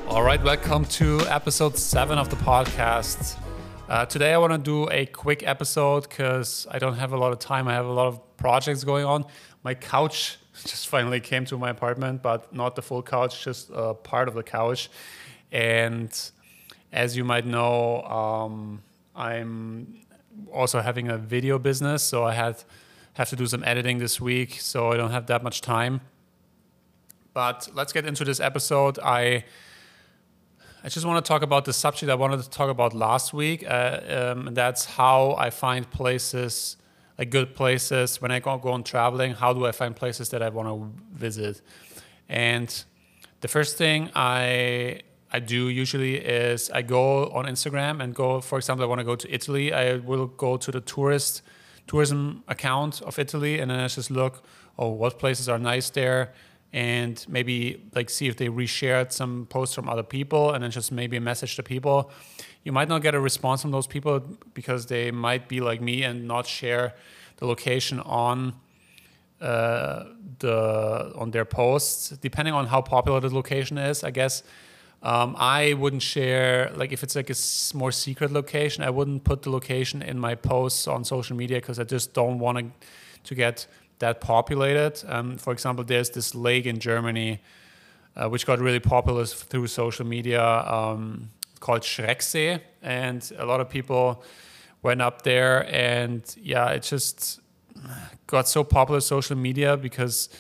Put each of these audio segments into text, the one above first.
All right, welcome to episode 7 of the podcast. Today I want to do a quick episode because I don't have a lot of time. I have a lot of projects going on. My couch just finally came to my apartment, but not the full couch, just a part of the couch. And as you might know, I'm also having a video business, so I have to do some editing this week, so I don't have that much time. But let's get into this episode. I just want to talk about the subject I wanted to talk about last week. And that's how I find places, like good places, when I go on traveling. How do I find places that I want to visit? And the first thing I do usually is I go on Instagram and go, for example, I want to go to Italy. I will go to the tourism account of Italy, and then I just look, what places are nice there, and maybe like see if they reshared some posts from other people, and then just maybe message the people. You might not get a response from those people because they might be like me and not share the location on their posts, depending on how popular the location is, I guess. I wouldn't share, like if it's like a more secret location, I wouldn't put the location in my posts on social media because I just don't want to get that populated. For example, there's this lake in Germany which got really popular through social media called Schrecksee, and a lot of people went up there, and it just got so popular social media because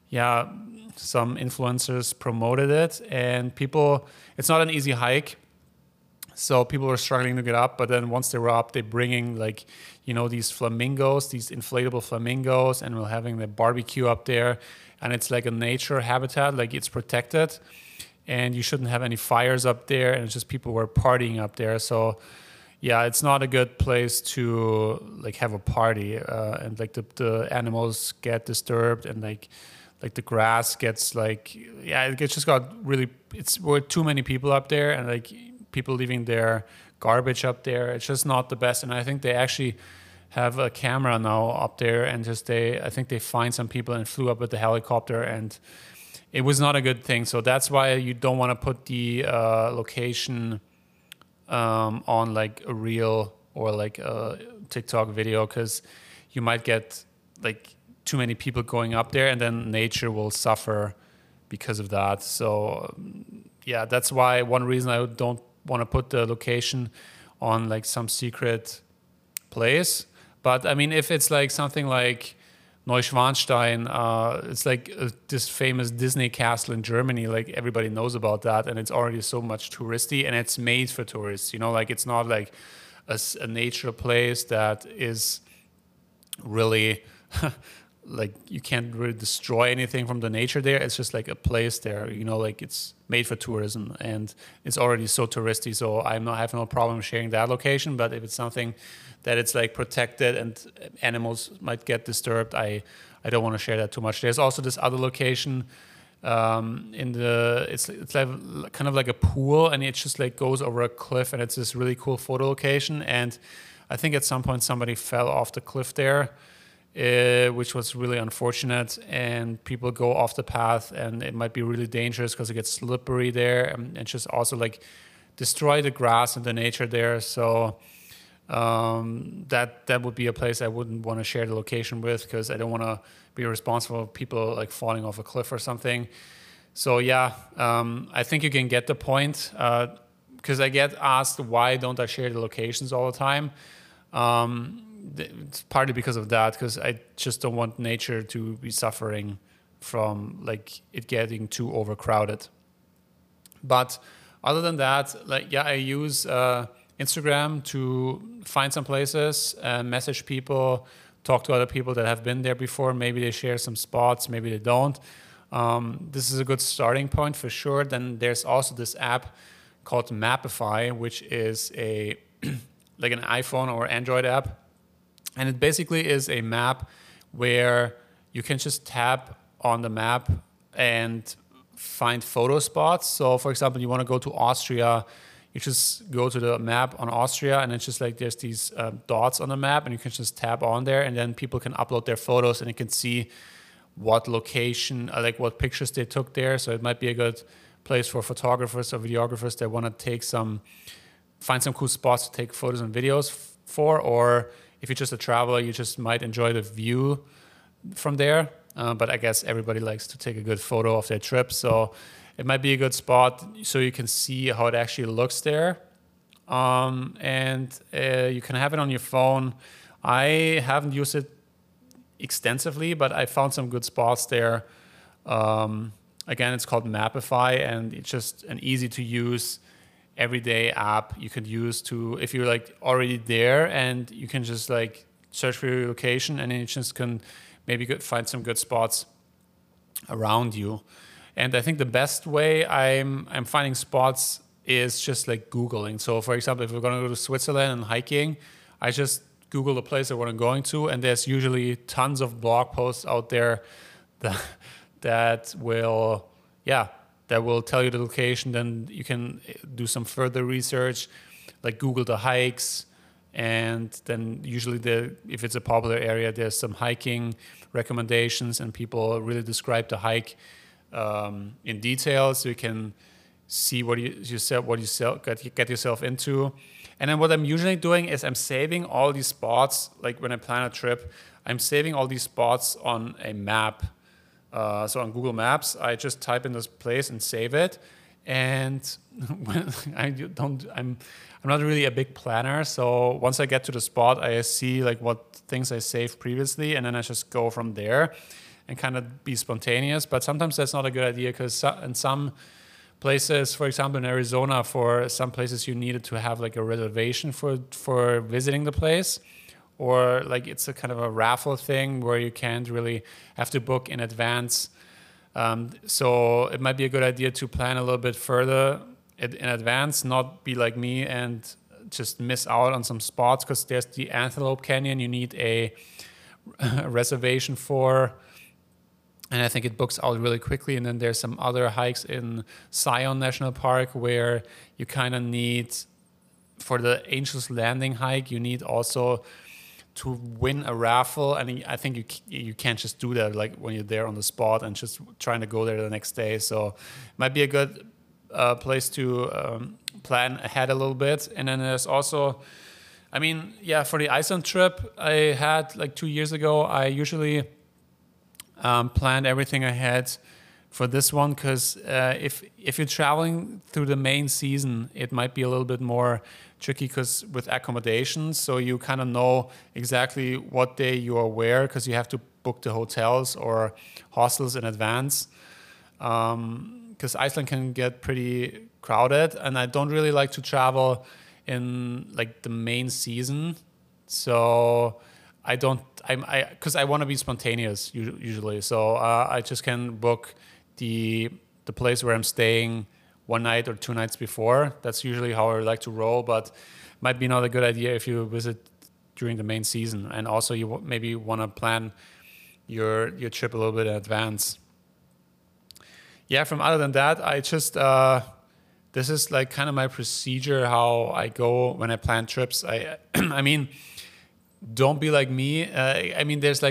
some influencers promoted it, and it's not an easy hike. So people were struggling to get up, but then once they were up, they're bringing these flamingos, these inflatable flamingos, and we're having the barbecue up there. And it's like a nature habitat, like it's protected, and you shouldn't have any fires up there. And it's just people were partying up there. So it's not a good place to like have a party, and like the animals get disturbed, and like the grass gets it just got really. We're too many people up there, and like people leaving their garbage up there. It's just not the best. And I think they actually have a camera now up there, and I think they find some people and flew up with the helicopter, and it was not a good thing. So that's why you don't want to put the location on like a reel or like a TikTok video, because you might get like too many people going up there, and then nature will suffer because of that. So that's why one reason I don't want to put the location on like some secret place. But I mean, if it's like something like Neuschwanstein, it's like this famous Disney castle in Germany, like everybody knows about that, and it's already so much touristy, and it's made for tourists, like it's not like a nature place that is really like you can't really destroy anything from the nature there. It's just like a place there, like it's made for tourism, and it's already so touristy. So I have no problem sharing that location. But if it's something that it's like protected and animals might get disturbed, I don't want to share that too much. There's also this other location it's like, kind of like a pool, and it just like goes over a cliff, and it's this really cool photo location. And I think at some point somebody fell off the cliff there, which was really unfortunate, and people go off the path, and it might be really dangerous because it gets slippery there, and just also like destroy the grass and the nature there. So that would be a place I wouldn't want to share the location with, because I don't want to be responsible for people like falling off a cliff or something. So I think you can get the point, because I get asked why don't I share the locations all the time. It's partly because of that, because I just don't want nature to be suffering from like it getting too overcrowded. But other than that, I use Instagram to find some places, message people, talk to other people that have been there before. Maybe they share some spots, maybe they don't. This is a good starting point for sure. Then there's also this app called Mapify, which is a like an iPhone or Android app. And it basically is a map where you can just tap on the map and find photo spots. So for example, you want to go to Austria, you just go to the map on Austria, and it's just like there's these dots on the map, and you can just tap on there, and then people can upload their photos, and you can see what location, like what pictures they took there. So it might be a good place for photographers or videographers that want to find some cool spots to take photos and videos for, or if you're just a traveler, you just might enjoy the view from there. But I guess everybody likes to take a good photo of their trip, so it might be a good spot so you can see how it actually looks there. And you can have it on your phone. I haven't used it extensively, but I found some good spots there. Again, it's called Mapify, and it's just an easy to use everyday app you could use to, if you're like already there, and you can just like search for your location, and then you just can maybe find some good spots around you. And I think the best way I'm finding spots is just like Googling. So for example, if we're going to go to Switzerland and hiking, I just Google the place I want to go to, and there's usually tons of blog posts out there that will tell you the location. Then you can do some further research, like Google the hikes, and then usually if it's a popular area, there's some hiking recommendations, and people really describe the hike in detail, so you can see what you get yourself into. And then what I'm usually doing is I'm saving all these spots. Like when I plan a trip, I'm saving all these spots on a map. So on Google Maps, I just type in this place and save it. And when I'm not really a big planner. So once I get to the spot, I see like what things I saved previously, and then I just go from there and kind of be spontaneous. But sometimes that's not a good idea, because in some places, for example, in Arizona, for some places you needed to have like a reservation for visiting the place, or like it's a kind of a raffle thing where you can't really have to book in advance. So it might be a good idea to plan a little bit further in advance, not be like me and just miss out on some spots, because there's the Antelope Canyon you need a reservation for, and I think it books out really quickly. And then there's some other hikes in Zion National Park where you kind of need, for the Angel's Landing hike, you need also to win a raffle. And I think you can't just do that like when you're there on the spot and just trying to go there the next day. So it might be a good place to plan ahead a little bit. And then there's also, for the Iceland trip I had like 2 years ago, I usually planned everything ahead for this one, because if you're traveling through the main season, it might be a little bit more tricky because with accommodations, so you kind of know exactly what day you are where, because you have to book the hotels or hostels in advance, because Iceland can get pretty crowded, and I don't really like to travel in like the main season, so because I want to be spontaneous usually. So I just can book the place where I'm staying 1 night or 2 nights before. That's usually how I like to roll, but might be not a good idea if you visit during the main season. And also you maybe want to plan your trip a little bit in advance. Yeah, from other than that, I just, this is like kind of my procedure, how I go when I plan trips. Don't be like me. There's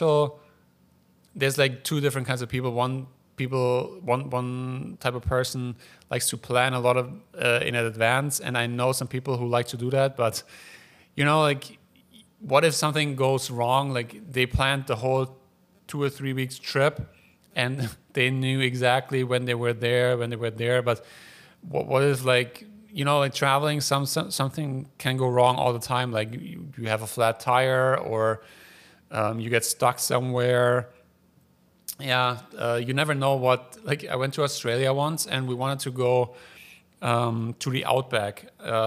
like two different kinds of people. One type of person likes to plan a lot of in advance, and I know some people who like to do that. But like, what if something goes wrong? Like they planned the whole 2 or 3 weeks trip, and they knew exactly when they were there, But what if like, like traveling, something can go wrong all the time. Like you have a flat tire, or you get stuck somewhere. Yeah, you never know what. Like I went to Australia once, and we wanted to go to the outback.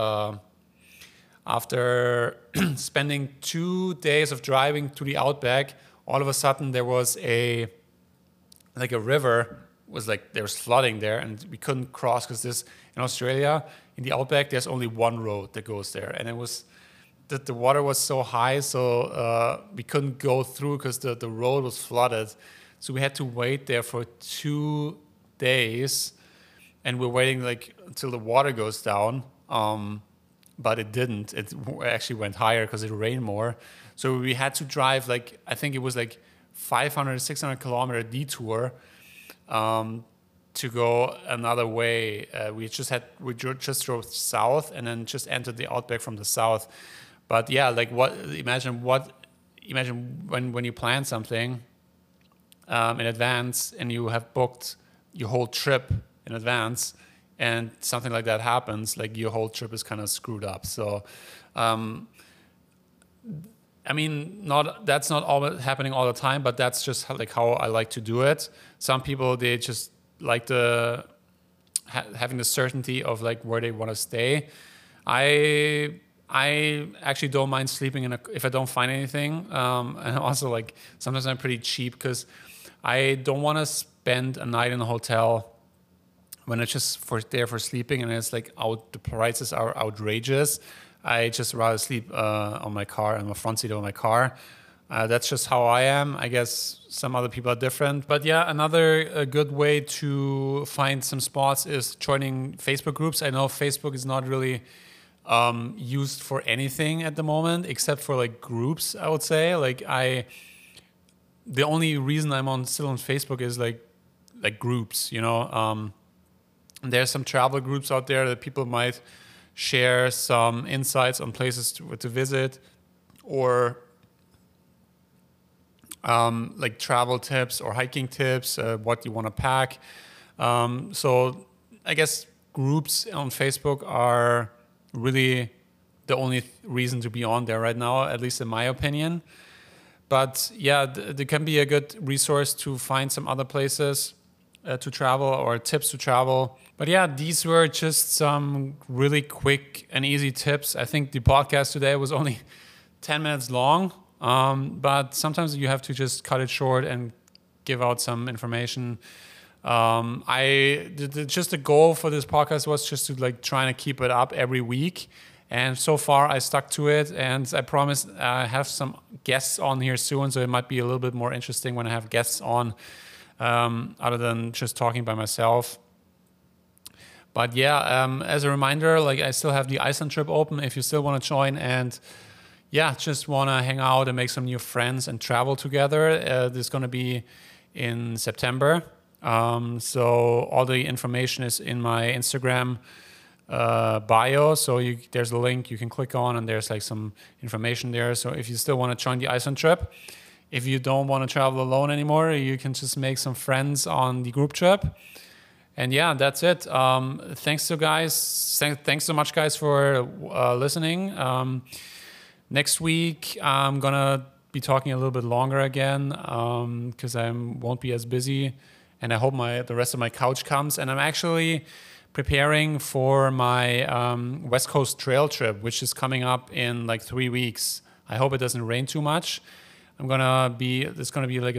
After spending 2 days of driving to the outback, all of a sudden there was a river. There was flooding there, and we couldn't cross, because in Australia, in the outback, there's only one road that goes there, and it was that the water was so high, so we couldn't go through because the road was flooded. So we had to wait there for 2 days, and we're waiting like until the water goes down. But it didn't. It actually went higher because it rained more. So we had to drive I think it was like 500, 600 kilometer detour to go another way. We just drove south and then just entered the outback from the south. But yeah, like imagine when you plan something in advance and you have booked your whole trip in advance, and something like that happens, like your whole trip is kind of screwed up. So I mean, that's not always happening all the time, but that's just how I like to do it. Some people, they just like having the certainty of like where they want to stay. I actually don't mind sleeping if I don't find anything. And also, like, sometimes I'm pretty cheap because I don't want to spend a night in a hotel when it's just there for sleeping, and it's like the prices are outrageous. I just rather sleep on my car, on the front seat of my car. That's just how I am. I guess some other people are different. But yeah, another good way to find some spots is joining Facebook groups. I know Facebook is not really used for anything at the moment except for like groups, I would say. Like the only reason I'm still on Facebook is like groups, you know. There's some travel groups out there that people might share some insights on places to visit, or like travel tips or hiking tips, what you want to pack. So I guess groups on Facebook are really the only reason to be on there right now, at least in my opinion. But yeah, there can be a good resource to find some other places to travel, or tips to travel. But yeah, these were just some really quick and easy tips. I think the podcast today was only 10 minutes long, but sometimes you have to just cut it short and give out some information. Just the goal for this podcast was just to like trying to keep it up every week. And so far I stuck to it, and I promise I have some guests on here soon. So it might be a little bit more interesting when I have guests on, other than just talking by myself. But yeah, as a reminder, like I still have the Iceland trip open if you still want to join, and yeah, just want to hang out and make some new friends and travel together. This is going to be in September. So all the information is in my Instagram bio. So there's a link you can click on, and there's like some information there. So if you still want to join the Iceland trip, if you don't want to travel alone anymore, you can just make some friends on the group trip. And yeah, that's it. Thanks so much, guys, for listening. Next week, I'm going to be talking a little bit longer again because I won't be as busy. And I hope the rest of my couch comes. And I'm actually preparing for my West Coast trail trip, which is coming up in like 3 weeks. I hope it doesn't rain too much. There's going to be like a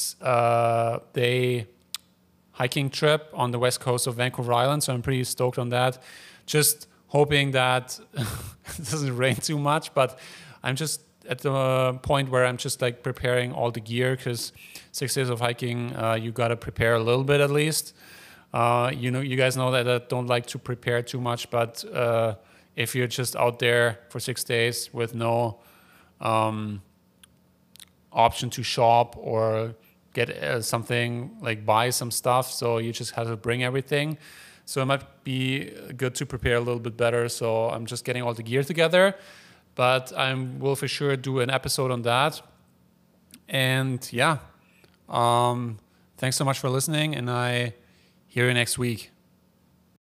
6-day hiking trip on the west coast of Vancouver Island. So I'm pretty stoked on that. Just hoping that it doesn't rain too much, but I'm just at the point where I'm just like preparing all the gear, because 6 days of hiking, you got to prepare a little bit at least. You guys know that I don't like to prepare too much, but if you're just out there for 6 days with no option to shop or get something, like buy some stuff, so you just have to bring everything. So it might be good to prepare a little bit better. So I'm just getting all the gear together, but I will for sure do an episode on that. And yeah, thanks so much for listening, and I hear you next week.